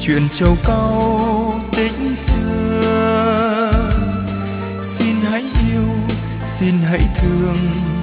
chuyện trầu cau tích xưa. Xin hãy yêu, xin hãy thương